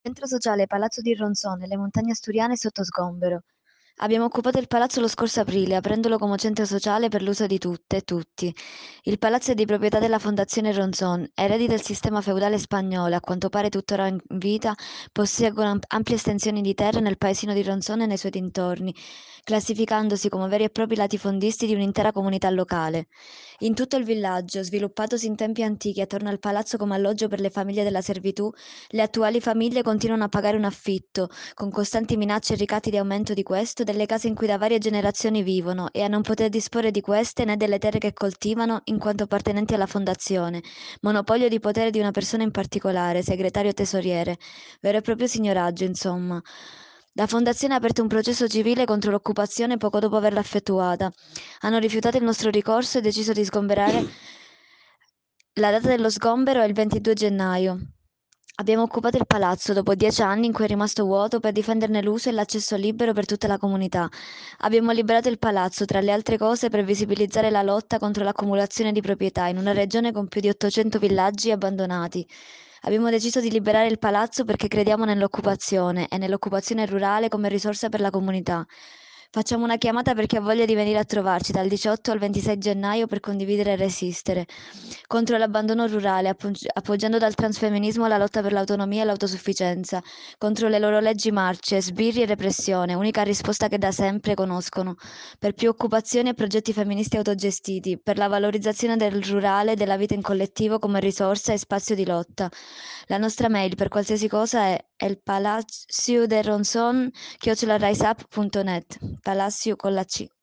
Centro sociale Palazzo di Ronzon, nelle montagne asturiane sotto sgombero. Abbiamo occupato il palazzo lo scorso aprile, aprendolo come centro sociale per l'uso di tutte e tutti. Il palazzo è di proprietà della Fondazione Ronzon, eredi del sistema feudale spagnolo, a quanto pare tuttora in vita, posseggono ampie estensioni di terra nel paesino di Ronzon e nei suoi dintorni, classificandosi come veri e propri latifondisti di un'intera comunità locale. In tutto il villaggio, sviluppatosi in tempi antichi attorno al palazzo come alloggio per le famiglie della servitù, le attuali famiglie continuano a pagare un affitto, con costanti minacce e ricatti di aumento di questo, delle case in cui da varie generazioni vivono e a non poter disporre di queste né delle terre che coltivano in quanto appartenenti alla fondazione, monopolio di potere di una persona in particolare, segretario tesoriere, vero e proprio signoraggio, insomma. La fondazione ha aperto un processo civile contro l'occupazione poco dopo averla effettuata. Hanno rifiutato il nostro ricorso e deciso di sgomberare. La data dello sgombero è il 22 gennaio. Abbiamo occupato il palazzo dopo 10 anni in cui è rimasto vuoto per difenderne l'uso e l'accesso libero per tutta la comunità. Abbiamo liberato il palazzo, tra le altre cose, per visibilizzare la lotta contro l'accumulazione di proprietà in una regione con più di 800 villaggi abbandonati. Abbiamo deciso di liberare il palazzo perché crediamo nell'occupazione e nell'occupazione rurale come risorsa per la comunità. Facciamo una chiamata per chi ha voglia di venire a trovarci dal 18 al 26 gennaio per condividere e resistere contro l'abbandono rurale, appoggiando dal transfemminismo la lotta per l'autonomia e l'autosufficienza, contro le loro leggi marce, sbirri e repressione, unica risposta che da sempre conoscono, per più occupazioni e progetti femministi autogestiti, per la valorizzazione del rurale e della vita in collettivo come risorsa e spazio di lotta. La nostra mail per qualsiasi cosa è elpalaciuderonson@riseup.net, Palacio con la C.